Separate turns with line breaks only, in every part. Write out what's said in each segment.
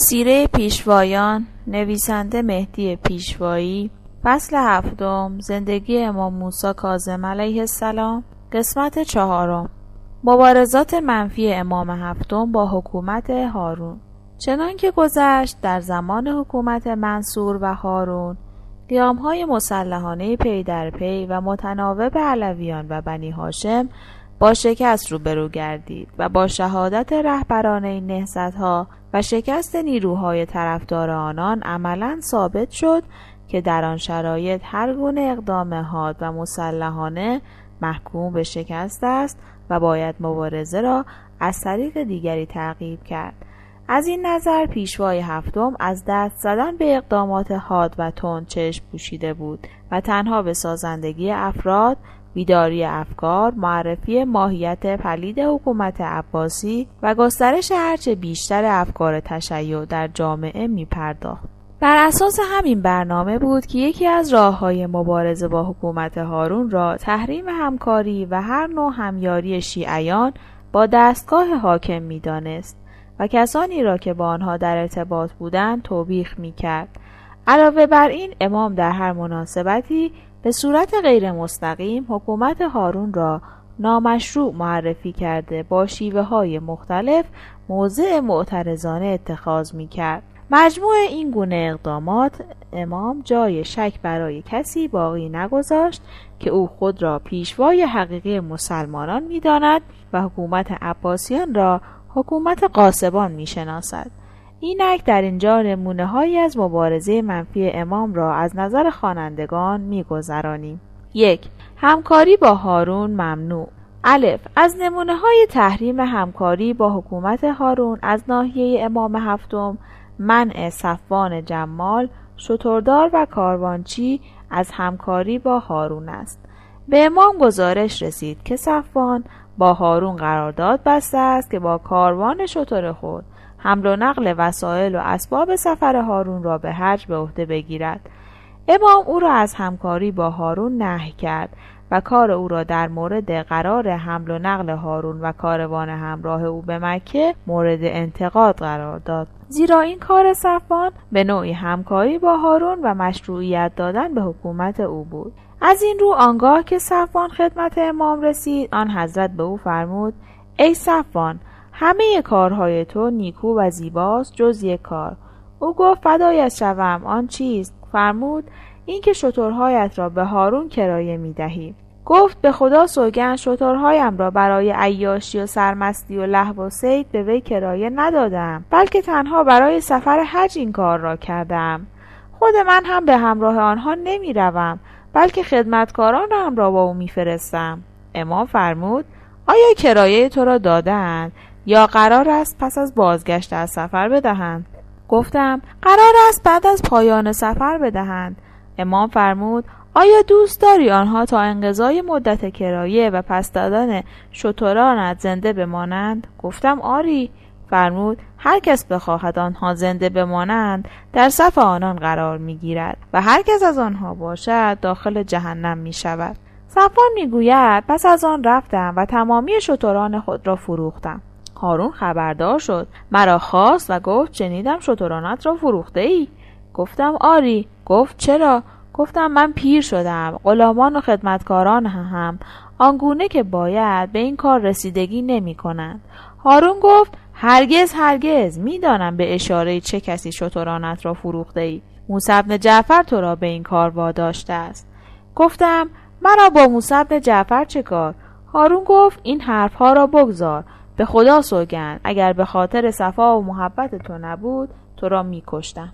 سیره پیشوایان، نویسنده مهدی پیشوایی، فصل 7، زندگی امام موسی کاظم علیه السلام، قسمت 4. مبارزات منفی امام هفتم با حکومت هارون. چنان که گذشت در زمان حکومت منصور و هارون، قیام‌های مسلحانه پی در پی و متناوب علویان و بنی هاشم با شکست روبرو گردید و با شهادت رهبران این نهضت‌ها و شکست نیروهای طرفدار آنان عملاً ثابت شد که در آن شرایط هر گونه اقدام حاد و مسلحانه محکوم به شکست است و باید مبارزه را از طریق دیگری تعقیب کرد. از این نظر پیشوای هفتم از دست زدن به اقدامات حاد و تند چشم پوشیده بود و تنها به سازندگی افراد، بیداری افکار، معرفی ماهیت پلید حکومت عباسی و گسترش هرچه بیشتر افکار تشیع در جامعه می پرداخت. بر اساس همین برنامه بود که یکی از راه‌های مبارزه با حکومت هارون را تحریم همکاری و هر نوع همیاری شیعیان با دستگاه حاکم می دانست و کسانی را که با آنها در ارتباط بودند توبیخ می کرد. علاوه بر این، امام در هر مناسبتی به صورت غیر مستقیم حکومت هارون را نامشروع معرفی کرده با شیوه‌های مختلف موضع معترضانه اتخاذ می کرد. مجموع این گونه اقدامات امام جای شک برای کسی باقی نگذاشت که او خود را پیشوای حقیقی مسلمانان می داند و حکومت عباسیان را حکومت غاصبان می شناسد. اینک در اینجا نمونه هایی از مبارزه منفی امام را از نظر خوانندگان می گذرانیم. 1. همکاری با هارون ممنوع. از نمونه های تحریم همکاری با حکومت هارون از ناحیه امام هفتم، منع صفوان جمال، شتردار و کاروانچی از همکاری با هارون است. به امام گزارش رسید که صفوان با هارون قرارداد بسته است که با کاروان شتر خود حمل و نقل وسایل و اسباب سفر هارون را به حج به عهده بگیرد. امام او را از همکاری با هارون نهی کرد و کار او را در مورد قرار حمل و نقل هارون و کاروان همراه او به مکه مورد انتقاد قرار داد، زیرا این کار صفوان به نوعی همکاری با هارون و مشروعیت دادن به حکومت او بود. از این رو آنگاه که صفوان خدمت امام رسید، آن حضرت به او فرمود: ای صفوان، همه کارهای تو نیکو و زیباست جز یک کار. او گفت: فدایت شوم، آن چیست؟ فرمود: این که شترهایت را به هارون کرایه می دهی. گفت: به خدا سوگند شترهایم را برای عیاشی و سرمستی و لهو و صید به وی کرایه ندادم، بلکه تنها برای سفر حج این کار را کردم. خود من هم به همراه آنها نمی روم، بلکه خدمتکاران را همراه با او می فرستم. امام فرمود: آیا کرایه تو را دادند یا قرار است پس از بازگشت از سفر بدهند؟ گفتم: قرار است بعد از پایان سفر بدهند. امام فرمود: آیا دوست داری آنها تا انقضای مدت کرایه و پس دادن شترانت زنده بمانند؟ گفتم: آری. فرمود: هر کس بخواهد آنها زنده بمانند در صف آنان قرار میگیرد و هر کس از آنها باشد داخل جهنم می شود. صفوان میگوید: پس از آن رفتم و تمامی شتران خود را فروختم. هارون خبردار شد، مرا خواست و گفت: شنیدم شترانت را فروخته ای؟ گفتم: آری. گفت: چرا؟ گفتم: من پیر شدم، غلامان و خدمتکاران هم آنگونه که باید به این کار رسیدگی نمی کنند. هارون گفت: هرگز میدانم به اشاره چه کسی شترانت را فروخته ای. موسی بن جعفر تو را به این کار واداشته است. گفتم: مرا با موسی بن جعفر چه کار؟ هارون گفت: این حرفها را بگذار، به خدا سوگند اگر به خاطر صفا و محبت تو نبود تو را میکشتم.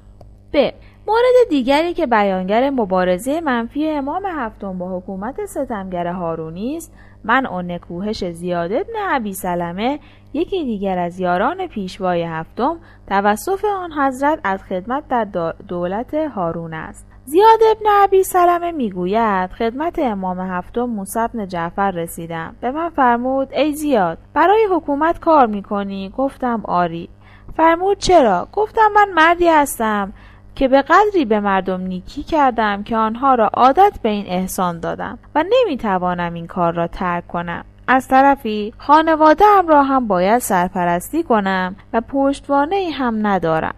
مورد دیگری که بیانگر مبارزه منفی امام هفتم با حکومت ستمگر هارونی است، منع و نکوهش زیاد بن ابی سلمه، یکی دیگر از یاران پیشوای هفتم، توسط آن حضرت از خدمت در دولت هارون است. زیاد بن ابی سلمه میگوید: خدمت امام هفتم موسی بن جعفر رسیدم. به من فرمود: ای زیاد، برای حکومت کار میکنی؟ گفتم: آری. فرمود: چرا؟ گفتم: من مردی هستم که به قدری به مردم نیکی کردم که آنها را عادت به این احسان دادم و نمیتوانم این کار را ترک کنم. از طرفی خانواده‌ام را هم باید سرپرستی کنم و پشتوانه‌ای هم ندارم.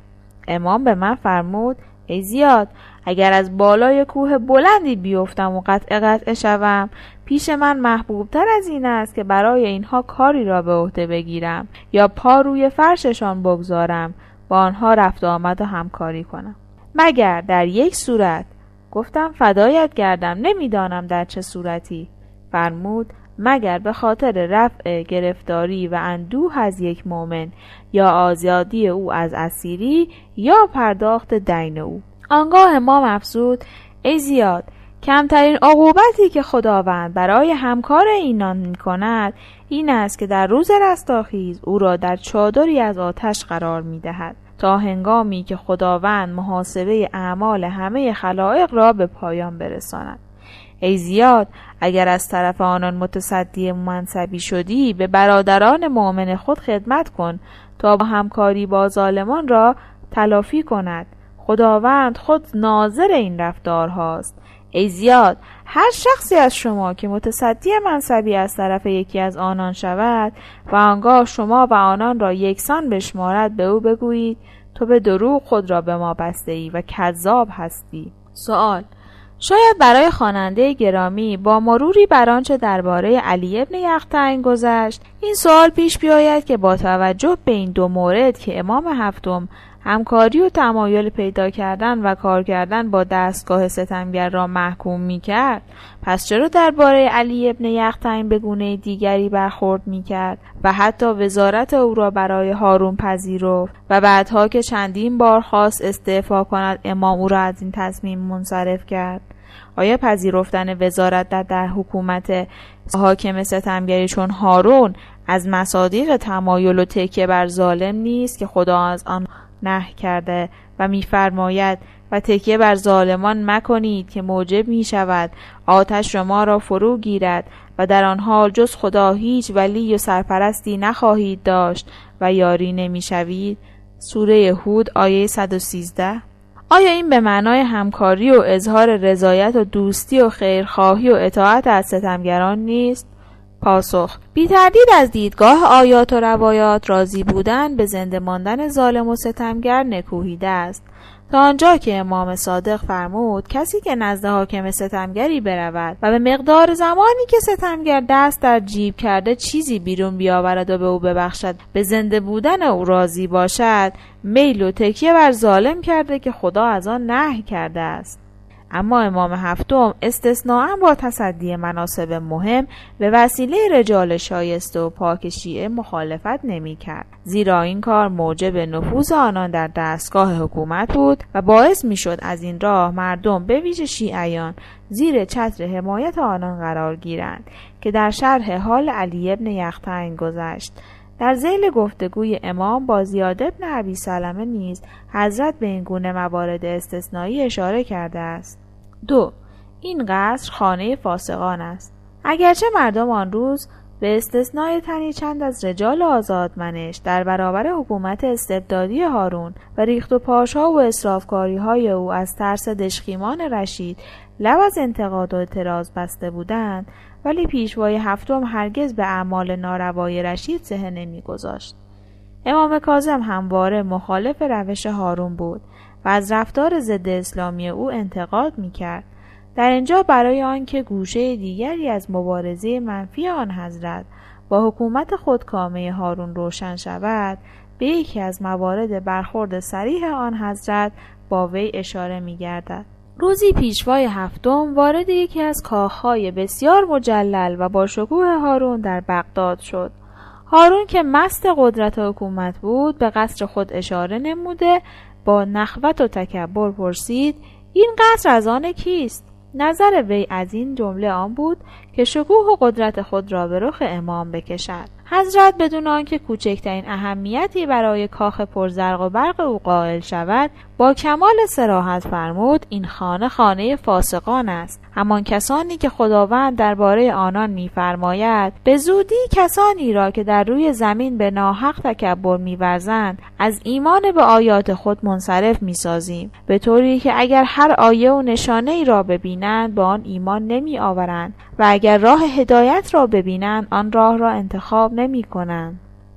امام به من فرمود: ای زیاد، اگر از بالای کوه بلندی بیفتم و قطع شوم، پیش من محبوب تر از این است که برای اینها کاری را به عهده بگیرم یا پا روی فرششان بگذارم، با آنها رفت آمد و همکاری کنم، مگر در یک صورت. گفتم: فدایت گردم، نمیدانم در چه صورتی. فرمود: مگر به خاطر رفع گرفتاری و اندوه از یک مؤمن، یا آزادی او از اسیری، یا پرداخت دین او. آنگاه امام افزود: ای زیاد، کمترین عقوبتی که خداوند برای همکار اینان می کند این است که در روز رستاخیز او را در چادری از آتش قرار می دهد تا هنگامی که خداوند محاسبه اعمال همه خلائق را به پایان برساند. ای زیاد، اگر از طرف آنان متصدی منصبی شدی، به برادران مؤمن خود خدمت کن تا با همکاری با ظالمان را تلافی کند. خداوند خود ناظر این رفتارهاست. ای زیاد، هر شخصی از شما که متصدی منصبی از طرف یکی از آنان شود و آنگاه شما و آنان را یکسان بشمارد، به او بگویید: تو به دروغ خود را به ما بسته ای و کذاب هستی. سوال: شاید برای خواننده گرامی با مروری بر آنچه درباره علی ابن یقطعین گذشت، این سوال پیش بیاید که با توجه به این دو مورد که امام هفتم همکاری و تمایل پیدا کردن و کار کردن با دستگاه ستمگر را محکوم می کرد، پس چرا درباره علی ابن یقطعین به گونه دیگری برخورد می کرد و حتی وزارت او را برای هارون پذیرفت و بعدها که چندین بار خواست استعفا کند، امام او را از این تصمیم منصرف کرد؟ آیا پذیرفتن وزارت در حکومت حاکم ستمگری چون هارون از مصادیق تمایل و تکیه بر ظالم نیست که خدا از آن نهی کرده و می‌فرماید: و تکیه بر ظالمان مکنید که موجب می شود آتش شما را فرو گیرد و در آن حال جز خدا هیچ ولی و سرپرستی نخواهید داشت و یاری نمی شوید. سوره هود آیه 113. آیا این به معنای همکاری و اظهار رضایت و دوستی و خیرخواهی و اطاعت از ستمگران نیست؟ پاسخ: بی تردید از دیدگاه آیات و روایات راضی بودن به زنده ماندن ظالم و ستمگر نکوهیده است، تا آنجا که امام صادق فرمود: کسی که نزد حاکم ستمگری برود و به مقدار زمانی که ستمگر دست در جیب کرده چیزی بیرون بیاورد و به او ببخشد، به زنده بودن او راضی باشد، میل و تکیه بر ظالم کرده که خدا از آن نهی کرده است. اما امام هفتم استثناءً با تصدی مناصب مهم به وسیله رجال شایسته و پاک شیعه مخالفت نمی کرد، زیرا این کار موجب نفوذ آنان در دستگاه حکومت بود و باعث می شد از این راه مردم به ویژه شیعیان زیر چتر حمایت آنان قرار گیرند که در شرح حال علی ابن یقطعین گذشت. در ذیل گفتگوی امام با زیاد ابن ابی سلمه نیز حضرت به این گونه موارد استثنایی اشاره کرده است. 2. این قصر خانه فاسقان است. اگرچه مردم آن روز به استثنای تنی چند از رجال آزادمنش در برابر حکومت استبدادی هارون و ریخت و پاش‌ها و اسرافکاری‌های او از ترس دژخیمان رشید لب از انتقاد و اعتراض بسته بودند، ولی پیشوای هفتم هرگز به اعمال ناروای رشید صحه نمی‌گذاشت. امام کاظم همواره مخالف روش هارون بود و از رفتار ضد اسلامی او انتقاد می‌کرد. در اینجا برای آنکه گوشه دیگری از مبارزه منفی آن حضرت با حکومت خودکامه هارون روشن شود، به یکی از موارد برخورد صریح آن حضرت با وی اشاره می‌گردد. روزی پیشوای هفتم وارد یکی از کاخهای بسیار مجلل و با شکوه هارون در بغداد شد. هارون که مست قدرت حکومت بود، به قصر خود اشاره نموده با نخوت و تکبر پرسید: این قصر از آن کیست؟ نظر وی از این جمله آن بود که شکوه و قدرت خود را به رخ امام بکشد. حضرت بدون آنکه کوچکترین اهمیتی برای کاخ پرزرق و برق او قائل شود، با کمال صراحت فرمود: این خانه خانه فاسقان است، همان کسانی که خداوند درباره آنان می‌فرماید: به زودی کسانی را که در روی زمین به ناحق تکبر می‌ورزند از ایمان به آیات خود منصرف می‌سازیم، به طوری که اگر هر آیه و نشانه‌ای را ببینند به آن ایمان نمی‌آورند و اگر راه هدایت را ببینند آن راه را انتخاب نمی‌کنند.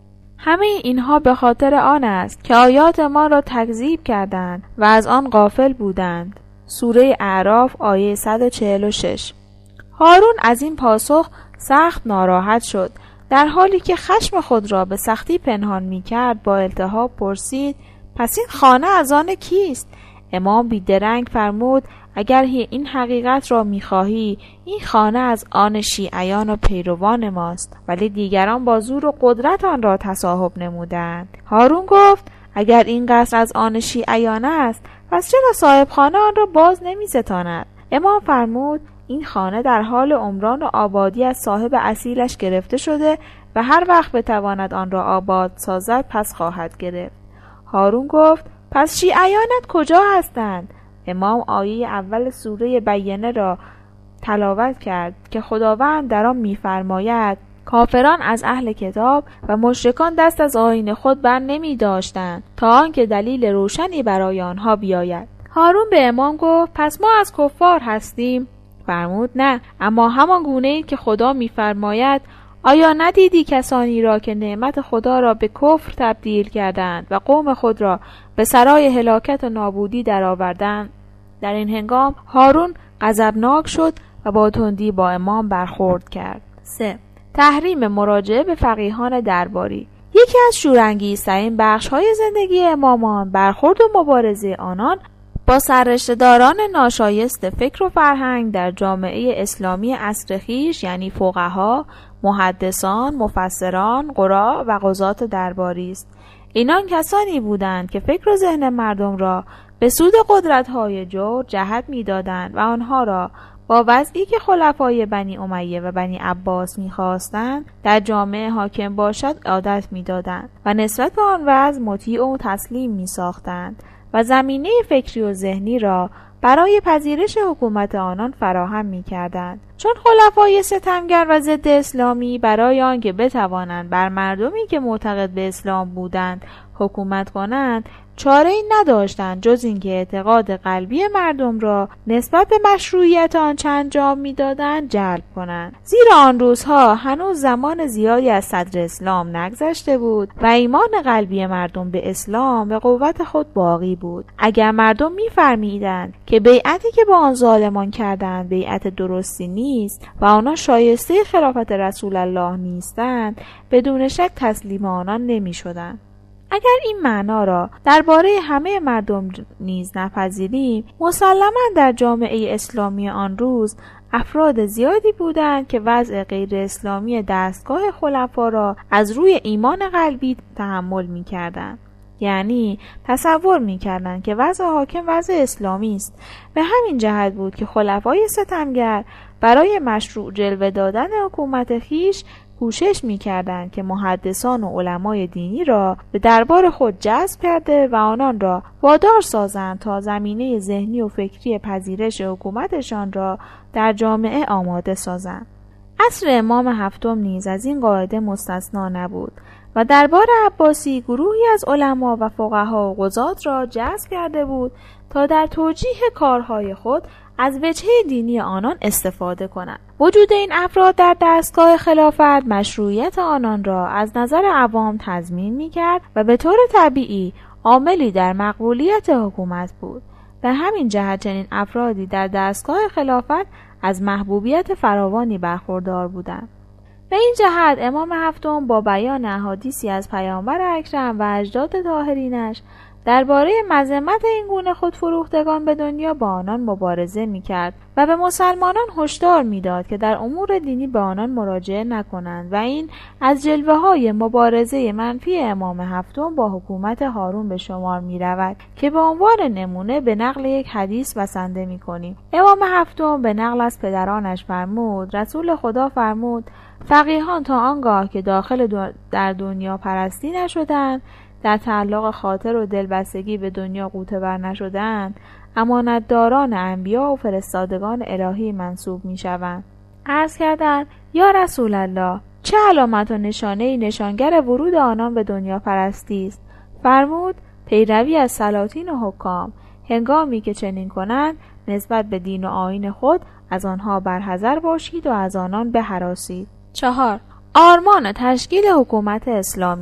همه اینها به خاطر آن است که آیات ما را تکذیب کردند و از آن غافل بودند. سوره اعراف آیه 146. هارون از این پاسخ سخت ناراحت شد. در حالی که خشم خود را به سختی پنهان می کرد با التهاب پرسید: پس این خانه از آن کیست؟ امام بیدرنگ فرمود: اگر این حقیقت را می‌خواهی، این خانه از آن شیعیان و پیروان ماست، ولی دیگران با زور و قدرت آن را تصاحب نمودند. هارون گفت: اگر این قصر از آن شیعیان است، پس چرا صاحب خانه آن را باز نمی‌ستاند؟ امام فرمود: این خانه در حال عمران و آبادی از صاحب اصیلش گرفته شده و هر وقت بتواند آن را آباد سازد پس خواهد گرفت. هارون گفت: پس شیعیانت کجا هستند؟ امام آیه اول سوره بینه را تلاوت کرد که خداوند در آن می‌فرماید: کافران از اهل کتاب و مشرکان دست از آیین خود بر نمی داشتند تا آنکه دلیل روشنی برای آنها بیاید. هارون به امام گفت: پس ما از کفار هستیم؟ فرمود: نه، اما همان گونه‌ای که خدا می‌فرماید: آیا ندیدی کسانی را که نعمت خدا را به کفر تبدیل کردند و قوم خود را به سرای هلاکت و نابودی درآوردند؟ در این هنگام هارون غضبناک شد و با تندی با امام برخورد کرد. 3. تحریم مراجعه به فقیهان درباری. یکی از شورانگیزترین بخش‌های زندگی امامان برخورد و مبارزه آنان با سررشته‌داران ناشایست فکر و فرهنگ در جامعه اسلامی عصر خویش، یعنی فقها، محدثان، مفسران، قراء و قضات درباری است. اینان کسانی بودند که فکر و ذهن مردم را به سود قدرت‌های جور جهت می‌دادند و آنها را با وضعی که خلفای بنی امیه و بنی عباس می‌خواستند در جامعه حاکم باشد عادت می‌دادند و نسبت به آن وضع مطیع و تسلیم می‌ساختند و زمینه فکری و ذهنی را برای پذیرش حکومت آنان فراهم می‌کردند. چون خلفای ستمگر و ضد اسلامی برای آنکه بتوانند بر مردمی که معتقد به اسلام بودند حکومت کنند چاره‌ای نداشتند جز اینکه اعتقاد قلبی مردم را نسبت به مشروعیت آنچه انجام می‌دادند جلب کنند. زیرا آن روزها هنوز زمان زیادی از صدر اسلام نگذشته بود و ایمان قلبی مردم به اسلام به قوت خود باقی بود. اگر مردم می‌فهمیدند که بیعتی که با آن ظالمان کردند بیعت درستی نیست و آنها شایسته خلافت رسول الله نیستند، بدون شک تسلیم آنان نمی‌شدند. اگر این معنا را درباره همه مردم نیز نپذیریم، مسلماً در جامعه اسلامی آن روز افراد زیادی بودند که وضع غیر اسلامی دستگاه خلفا را از روی ایمان قلبی تحمل می‌کردند. یعنی تصور می‌کردند که وضع حاکم وضع اسلامی است. به همین جهت بود که خلفای ستمگر برای مشروع جلوه دادن حکومت خویش کوشش می‌کردند که محدثان و علمای دینی را به دربار خود جذب کرده و آنان را وادار سازند تا زمینه ذهنی و فکری پذیرش حکومتشان را در جامعه آماده سازند. عصر امام هفتم نیز از این قاعده مستثنا نبود و دربار عباسی گروهی از علما و فقها و قضات را جذب کرده بود تا در توجیه کارهای خود از وجهه دینی آنان استفاده کنند. وجود این افراد در دستگاه خلافت مشروعیت آنان را از نظر عوام تضمین می‌کرد و به طور طبیعی عاملی در مقبولیت حکومت بود. به همین جهت چنین افرادی در دستگاه خلافت از محبوبیت فراوانی برخوردار بودند. به این جهت امام هفتم با بیان احادیثی از پیامبر اکرم و اجداد طاهرینش درباره مذمت این گونه خودفروختگان به دنیا با آنان مبارزه می‌کرد و به مسلمانان هشدار می‌داد که در امور دینی به آنان مراجعه نکنند و این از جلوه‌های مبارزه منفی امام هفتم با حکومت هارون به شمار می‌رود که به عنوان نمونه به نقل یک حدیث بسنده می‌کنیم. امام هفتم به نقل از پدرانش فرمود: رسول خدا فرمود: فقیهان تا آنگاه که داخل در دنیا پرستی نشدند، در تعلق خاطر و دلبستگی به دنیا غوطه‌ور نشدند، امانتداران انبیا و فرستادگان الهی منصوب می‌شوند. عرض کردند: یا رسول الله، چه علامت و نشانه‌ای نشانگر ورود آنان به دنیا پرستی است؟ فرمود: پیروی از سلاطین و حکام. هنگامی که چنین کنند نسبت به دین و آیین خود از آنها برحذر باشید و از آنان بهراسید. 4. آرمان تشکیل حکومت اسلامی.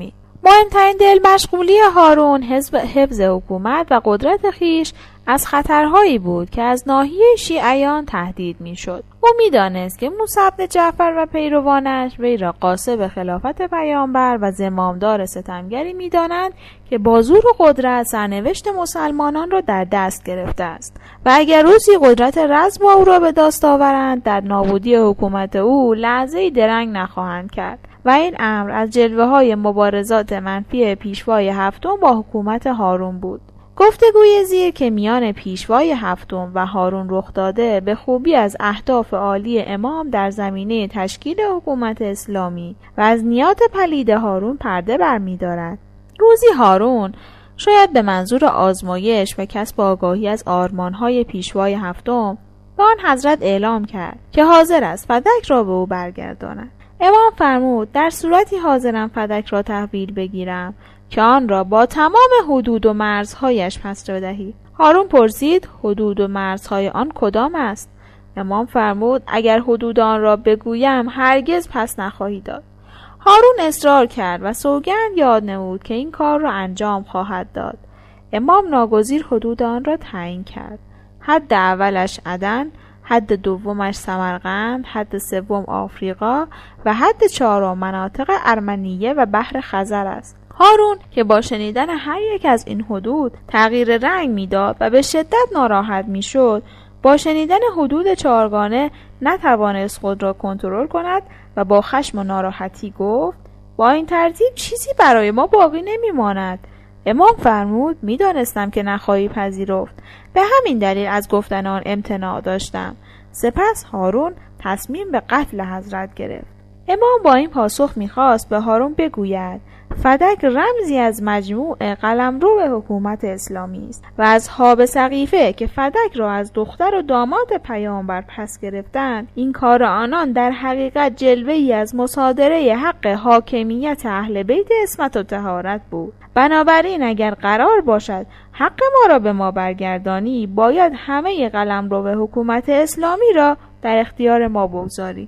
مهمترین دل مشغولی هارون حفظ حکومت و قدرت خیش از خطرهایی بود که از ناحیه شیعیان تهدید میشد. او میدانست که موسی بن جعفر و پیروانش وی را قاصد خلافت پیامبر و زمامدار ستمگری میدانند که با زور و قدرت سرنوشت مسلمانان را در دست گرفته است و اگر روزی قدرت رزم او را به دست آورند در نابودی حکومت او لحظه‌ای درنگ نخواهند کرد و این امر از جلوه‌های مبارزات منفی پیشوای هفتم با حکومت هارون بود. گفتگوی زیر که میان پیشوای هفتم و هارون رخ داده به خوبی از اهداف عالی امام در زمینه تشکیل حکومت اسلامی و از نیات پلید هارون پرده برمی‌دارد. روزی هارون شاید به منظور آزمایش و کسب آگاهی از آرمان‌های پیشوای هفتم به آن حضرت اعلام کرد که حاضر است فدک را به او برگرداند. امام فرمود در صورتی حاضرم فدک را تحویل بگیرم که آن را با تمام حدود و مرزهایش پس بدهی. هارون پرسید حدود و مرزهای آن کدام است؟ امام فرمود اگر حدود آن را بگویم هرگز پس نخواهی داد. هارون اصرار کرد و سوگند یاد نمود که این کار را انجام خواهد داد. امام ناگزیر حدود آن را تعیین کرد. حد اولش عدن، حد دومش سمرقند، حد سوم آفریقا و حد چهارم مناطق ارمنیه و بحر خزر است. هارون که با شنیدن هر یک از این حدود تغییر رنگ میداد و به شدت ناراحت میشد، با شنیدن حدود چهارگانه نتوانست خود را کنترل کند و با خشم و ناراحتی گفت با این ترتیب چیزی برای ما باقی نمیماند. امام فرمود میدانستم که نخواهی پذیرفت، به همین دلیل از گفتن آن امتناع داشتم. سپس هارون تصمیم به قتل حضرت گرفت. امام با این پاسخ میخواست به هارون بگوید فدک رمزی از مجموع قلمرو حکومت اسلامی است و اصحاب سقیفه که فدک را از دختر و داماد پیامبر پس گرفتند، این کار آنان در حقیقت جلوه‌ای از مصادره حق حاکمیت اهل بیت عصمت و طهارت بود. بنابراین اگر قرار باشد حق ما را به ما برگردانی، باید همه قلمرو حکومت اسلامی را در اختیار ما بگذاری.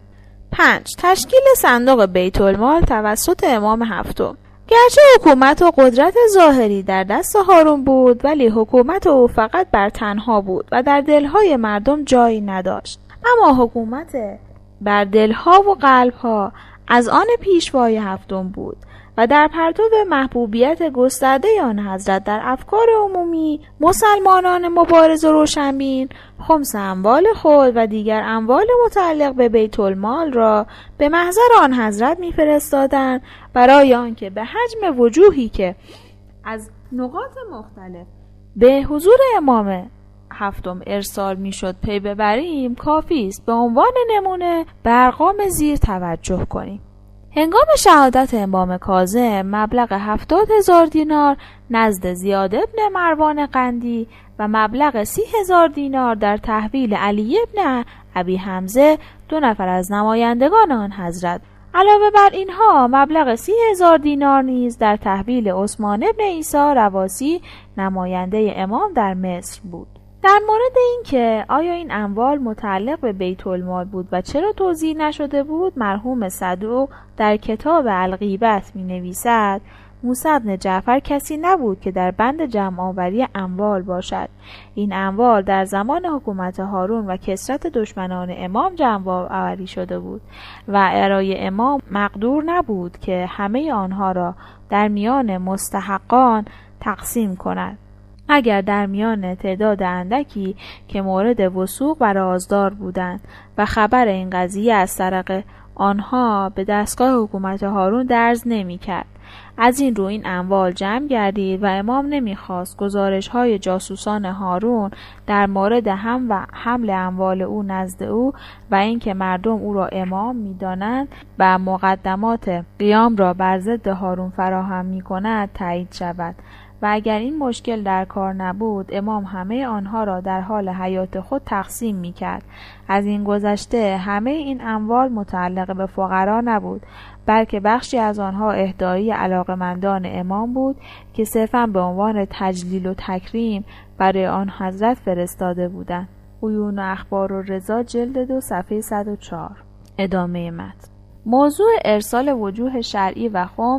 5. تشکیل صندوق بیت المال توسط امام هفتم. گرچه حکومت و قدرت ظاهری در دست هارون بود، ولی حکومت او فقط بر تنها بود و در دلهای مردم جایی نداشت. اما حکومت بر دلها و قلبها از آن پیشوای هفتم بود و در پرتو محبوبیت گسترده آن حضرت در افکار عمومی مسلمانان مبارز و روشنبین خمس اموال خود و دیگر اموال متعلق به بیت المال را به محضر آن حضرت می‌فرستادند برای آنکه به حجم وجوهی که از نقاط مختلف به حضور امام هفتم ارسال میشد پی ببریم. کافی است به عنوان نمونه به ارقام زیر توجه کنیم. هنگام شهادت امام کاظم مبلغ 70,000 دینار نزد زیاد ابن مروان قندی و مبلغ 30,000 دینار در تحویل علی ابن ابی حمزه 2 نفر از نمایندگان آن حضرت. علاوه بر اینها مبلغ 30,000 دینار نیز در تحویل عثمان ابن عیسی رواسی نماینده امام در مصر بود. در مورد اینکه آیا این اموال متعلق به بیت المال بود و چرا توضیح نشده بود، مرحوم صدوق در کتاب الغیبت می نویسد موسی بن جعفر کسی نبود که در بند جمع‌آوری اموال باشد. این اموال در زمان حکومت هارون و کثرت دشمنان امام جمع‌آوری شده بود و ارائه امام مقدور نبود که همه آنها را در میان مستحقان تقسیم کند، اگر در میان تعداد اندکی که مورد وثوق و رازدار بودند و خبر این قضیه از طریق آنها به دستگاه حکومت هارون درز نمی کرد. از این رو این اموال جمع گردید و امام نمیخواست گزارش‌های جاسوسان هارون در مورد حمل اموال او نزد او و اینکه مردم او را امام می‌دانند و مقدمات قیام را بر ضد هارون فراهم می‌کند تایید شود و اگر این مشکل در کار نبود امام همه آنها را در حال حیات خود تقسیم می‌کرد. از این گذشته همه این اموال متعلق به فقرا نبود، بلکه بخشی از آنها اهدایی علاقمندان امام بود که صرفاً به عنوان تجلیل و تکریم برای آن حضرت فرستاده بودند. عیون و اخبار و رضا جلد 2 صفحه 104. ادامه متن. موضوع ارسال وجوه شرعی و خمس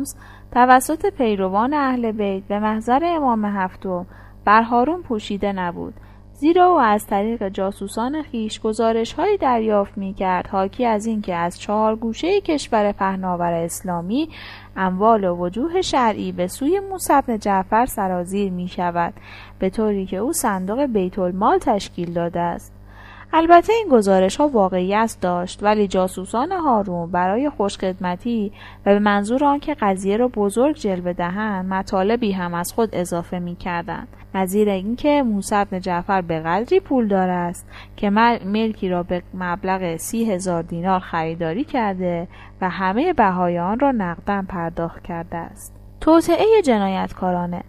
توسط پیروان اهل بیت به محضر امام هفتم بر هارون پوشیده نبود، زیرا او از طریق جاسوسان خویش گزارش‌هایی دریافت می‌کرد حاکی از اینکه از 4 گوشه کشور پهناور اسلامی اموال و وجوه شرعی به سوی موسی بن جعفر سرازیر می‌شود، به طوری که او صندوق بیت المال تشکیل داده است. البته این گزارش‌ها واقعیت داشت، ولی جاسوسان هارون برای خوشخدمتی و به منظور آنکه قضیه را بزرگ جلوه دهند مطالبی هم از خود اضافه می‌کردند، نظیر اینکه موسی بن جعفر به قدری پولدار است که ملکی را به مبلغ 30,000 دینار خریداری کرده و همه بهای آن را نقداً پرداخت کرده است. توطئه جنایتکارانه.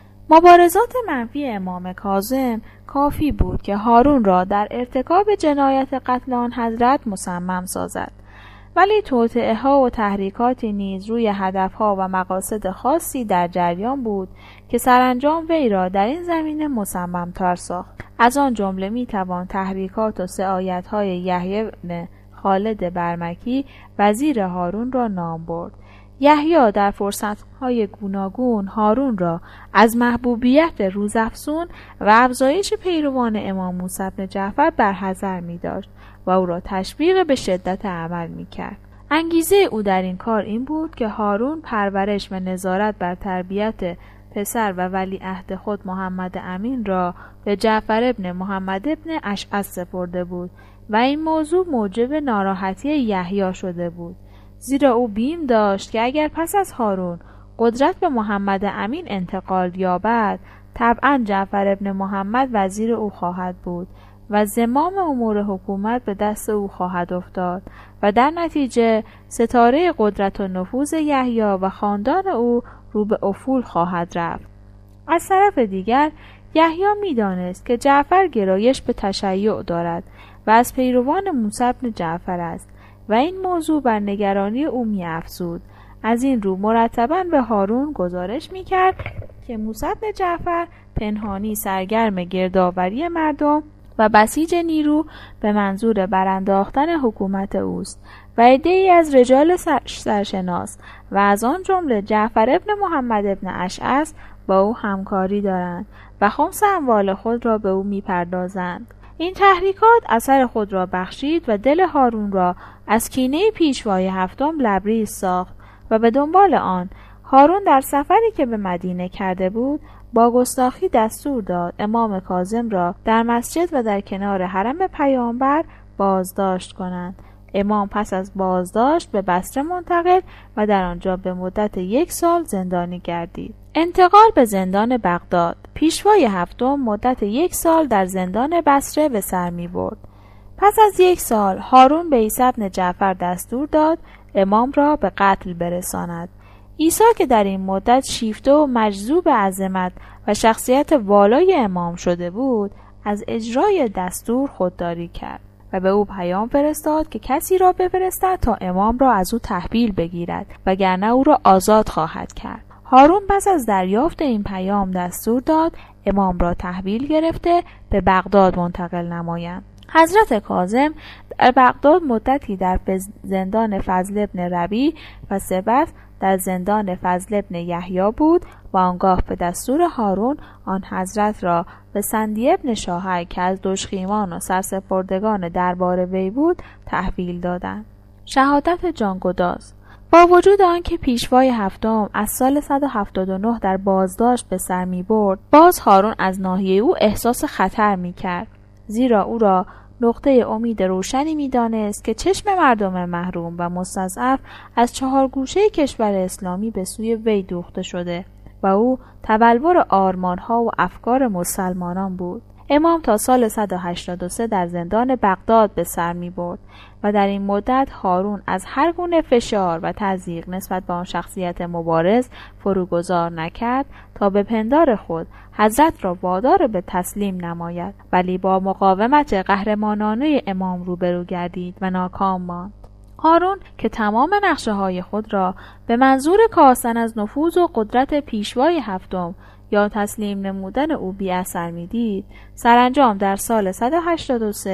مبارزات منفی امام کاظم کافی بود که هارون را در ارتکاب جنایت قتل آن حضرت مصمم سازد، ولی توطئه ها و تحریکاتی نیز روی هدف ها و مقاصد خاصی در جریان بود که سرانجام وی را در این زمینه مصمم تر ساخت. از آن جمله می توان تحریکات و سعایت های یحیی بن خالد برمکی وزیر هارون را نام برد. یحیی در فرصت‌های گوناگون هارون را از محبوبیت روزافزون و افزایش پیروان امام موسی بن جعفر برحذر می‌داشت و او را تشویق به شدت عمل می‌کرد. انگیزه او در این کار این بود که هارون پرورش و نظارت بر تربیت پسر و ولیعهد خود محمد امین را به جعفر ابن محمد ابن اشعث سپرده بود و این موضوع موجب ناراحتی یحیی شده بود، زیرا او بیم داشت که اگر پس از هارون قدرت به محمد امین انتقال یابد طبعا جعفر ابن محمد وزیر او خواهد بود و زمام امور حکومت به دست او خواهد افتاد و در نتیجه ستاره قدرت و نفوذ یحیی و خاندان او رو به افول خواهد رفت. از طرف دیگر یحیی می‌دانست که جعفر گرایش به تشیع دارد و از پیروان موسی بن جعفر است و این موضوع بر نگرانی او می‌افزود. از این رو مرتباً به هارون گزارش می‌کرد که موسی بن جعفر پنهانی سرگرم گردآوری مردم و بسیج نیرو به منظور برانداختن حکومت اوست و عده‌ای از رجال سرشناس و از آن جمله جعفر ابن محمد ابن اشعث با او همکاری دارند و خمس اموال خود را به او می‌پردازند. این تحریکات اثر خود را بخشید و دل هارون را از کینه پیشوای هفتم لبریز ساخت و به دنبال آن هارون در سفری که به مدینه کرده بود با گستاخی دستور داد امام کاظم را در مسجد و در کنار حرم پیامبر بازداشت کنند. امام پس از بازداشت به بصره منتقل و در آنجا به مدت 1 سال زندانی گردید. انتقال به زندان بغداد. پیشوای هفتم مدت 1 سال در زندان بصره به سر می برد. پس از 1 سال هارون به عیسی بن جعفر دستور داد امام را به قتل برساند. عیسی که در این مدت شیفته و مجذوب عظمت و شخصیت والای امام شده بود، از اجرای دستور خودداری کرد و به او پیام فرستاد که کسی را بفرستد تا امام را از او تحویل بگیرد وگرنه او را آزاد خواهد کرد. هارون پس از دریافت این پیام دستور داد امام را تحویل گرفته به بغداد منتقل نمایند. حضرت کاظم در بغداد مدتی در زندان فضل ابن ربیع و سپس در زندان فضل ابن یحیی بود و آنگاه به دستور هارون آن حضرت را به سندی ابن شاهک که از دژخیمان و سرسپردگان دربار وی بود تحویل دادند. شهادت جانگداز. با وجود آنکه پیشوای هفتم از سال 179 در بازداشت به سر می برد، باز هارون از ناحیه او احساس خطر می کرد، زیرا او را نقطه امید روشنی می دانست که چشم مردم محروم و مستضعف از 4 گوشه کشور اسلامی به سوی وی دوخته شده و او تبلور آرمانها و افکار مسلمانان بود. امام تا سال 183 در زندان بغداد به سر می برد و در این مدت هارون از هر گونه فشار و تضییق نسبت به آن شخصیت مبارز فروگذار نکرد تا به پندار خود حضرت را وادار به تسلیم نماید، ولی با مقاومت قهرمانانه امام روبرو گردید و ناکام ماند. هارون که تمام نقشه‌های خود را به منظور کاستن از نفوذ و قدرت پیشوای هفتم یا تسلیم نمودن او بی اثر می دید، سرانجام در سال 183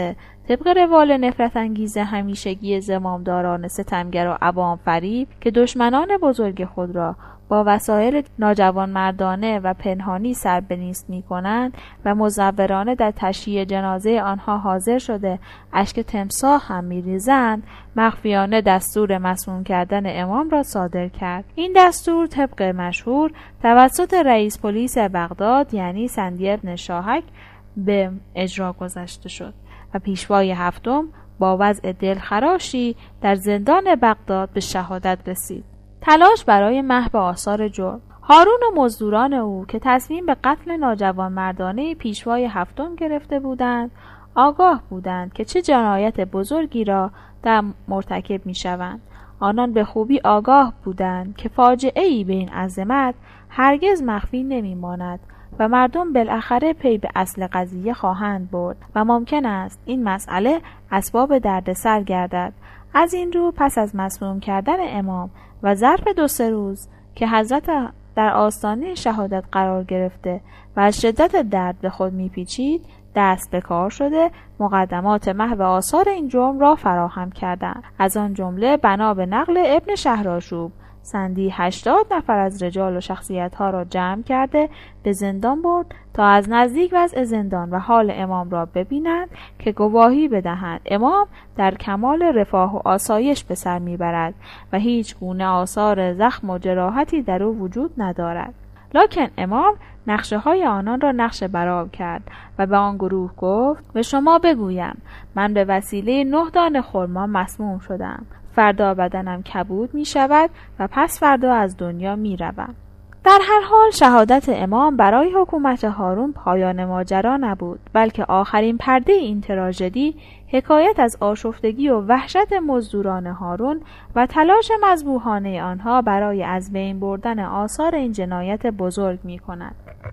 طبق روال نفرت انگیز همیشگی زمامداران ستمگر و عوام فریب که دشمنان بزرگ خود را با وسایل ناجوانمردانه و پنهانی سر به نیست می‌کنند و مزورانه در تشییع جنازه آنها حاضر شده اشک تمساح هم می‌ریزند، مخفیانه دستور مسموم کردن امام را صادر کرد. این دستور طبق مشهور توسط رئیس پلیس بغداد یعنی سندی بن شاهک به اجرا گذاشته شد و پیشوای هفتم با وضع دلخراشی در زندان بغداد به شهادت رسید. تلاش برای محو آثار جرم. هارون و مزدوران او که تصمیم به قتل ناجوانمردانه پیشوای هفتم گرفته بودند، آگاه بودند که چه جنایت بزرگی را در مرتکب می شوند. آنان به خوبی آگاه بودند که فاجعه‌ای به این عظمت هرگز مخفی نمی ماند و مردم بالاخره پی به اصل قضیه خواهند برد و ممکن است این مسئله اسباب دردسر گردد. از این رو پس از مسموم کردن امام و ظرف 2-3 روز که حضرت در آستانه شهادت قرار گرفته و از شدت درد به خود میپیچید، دست به کار شده مقدمات محو آثار این جرم را فراهم کردند. از آن جمله بنا به نقل ابن شهرآشوب سندی 80 نفر از رجال و شخصیت‌ها را جمع کرده به زندان برد تا از نزدیک وضع زندان و حال امام را ببینند که گواهی بدهند امام در کمال رفاه و آسایش به سر میبرد و هیچ گونه آثار زخم و جراحتی در او وجود ندارد. لکن امام نقشه های آنان را نقش برآب کرد و به آن گروه گفت: به شما بگویم من به وسیله 9 دانه خرما مسموم شدم. فردا بدنم کبود می شود و پس فردا از دنیا می روم. در هر حال شهادت امام برای حکومت هارون پایان ماجرا نبود، بلکه آخرین پرده این تراژدی حکایت از آشفتگی و وحشت مزدوران هارون و تلاش مذبوحانه آنها برای از بین بردن آثار این جنایت بزرگ می کند.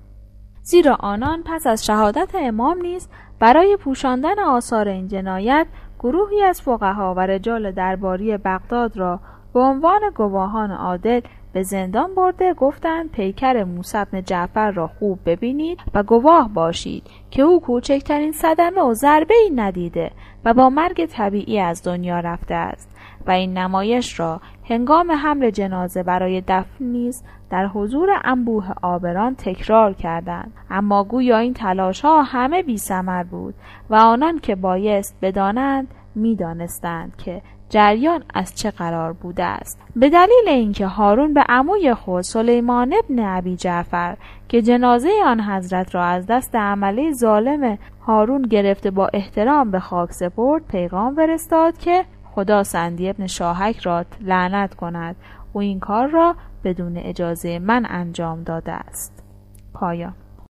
زیرا آنان پس از شهادت امام نیز برای پوشاندن آثار این جنایت گروهی از فقها و رجال درباری بغداد را به عنوان گواهان عادل به زندان برده گفتند پیکر موسی بن جعفر را خوب ببینید و گواه باشید که او کوچکترین صدمه و ضربه‌ای ندیده و با مرگ طبیعی از دنیا رفته است و این نمایش را هنگام حمل جنازه برای دفن نیز در حضور انبوه عابران تکرار کردند. اما گویا این تلاش‌ها همه بی‌ثمر بود و آنان که بایست بدانند می‌دانستند که جریان از چه قرار بوده است. به دلیل اینکه هارون به عموی خود سلیمان ابن ابی جعفر که جنازه آن حضرت را از دست عمله ظالم هارون گرفته با احترام به خاک سپرد، پیغام فرستاد که خدا سندی ابن شاهک را لعنت کند، او این کار را بدون اجازه من انجام داده است. پایان.